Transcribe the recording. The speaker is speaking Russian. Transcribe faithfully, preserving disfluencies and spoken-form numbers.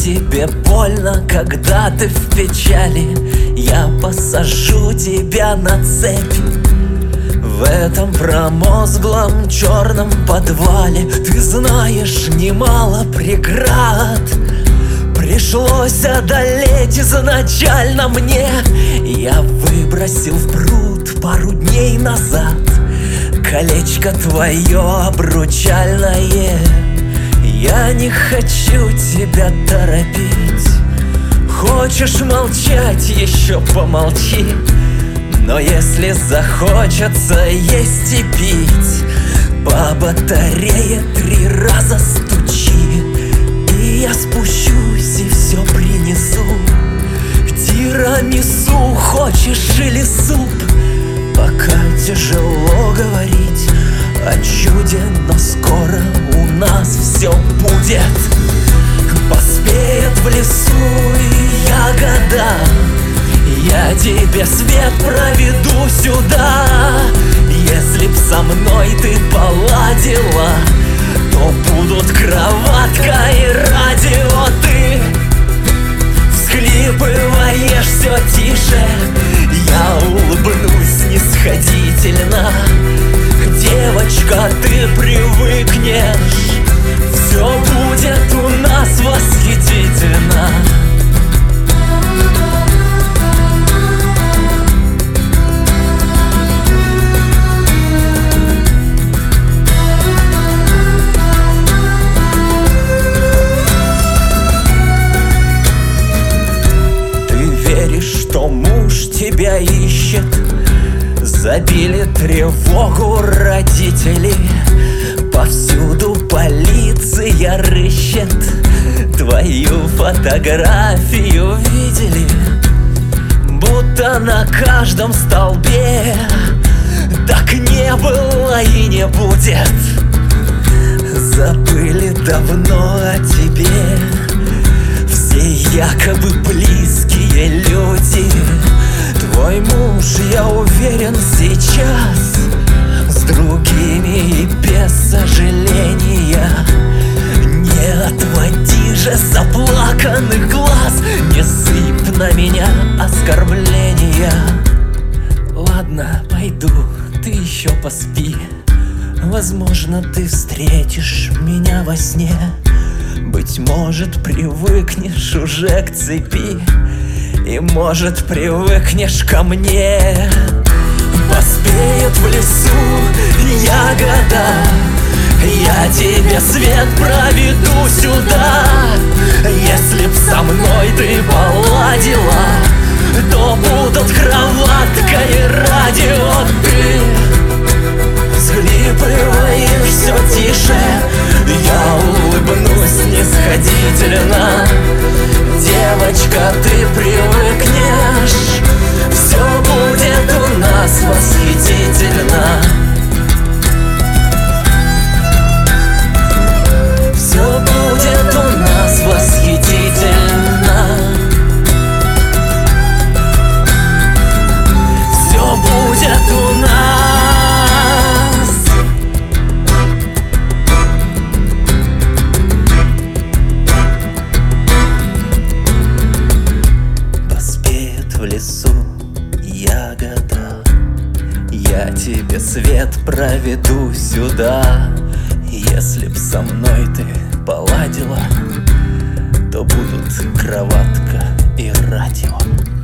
тебе больно, когда ты в печали, я посажу тебя на цепь. В этом промозглом черном подвале ты знаешь немало преград. Пришлось одолеть изначально мне. Я выбросил в пруд пару дней назад колечко твое обручальное. Я не хочу тебя торопить. Хочешь молчать, еще помолчи. Но если захочется есть и пить, по батарее три раза стучи, и я спущусь и все принесу. Тирамису хочешь или суп? Пока тяжело говорить о чуде, но скоро у нас все будет. Поспеет в лесу и ягода, я тебе свет проведу сюда. Если б со мной ты поладила, то будут кроватка и радио. Ты всхлипываешь все тише, я улыбнусь снисходительно. Девочка, ты привыкнешь, все будет у нас восхитительно. Что муж тебя ищет, забили тревогу родители. Повсюду полиция рыщет, твою фотографию видели, будто на каждом столбе. Так не было и не будет. Забыли давно о тебе все якобы близкие люди. Твой муж, я уверен, сейчас с другими и без сожаления. Не отводи же заплаканных глаз, не сыпь на меня оскорбления. Ладно, пойду, ты еще поспи. Возможно, ты встретишь меня во сне. Быть может, привыкнешь уже к цепи, и может, привыкнешь ко мне. Поспеет в лесу ягода, я тебе свет проведу сюда. Если б со мной ты поладила, то будут кроватка и радио. Ты всхлипываешь все тише, я улыбнусь снисходительно. Девочка, ты привыкнешь, все будет у нас восхитительно. Все будет у нас восхитительно. Все будет у нас. В лесу ягода, я тебе свет проведу сюда. Если б со мной ты поладила, то будут кроватка и радио.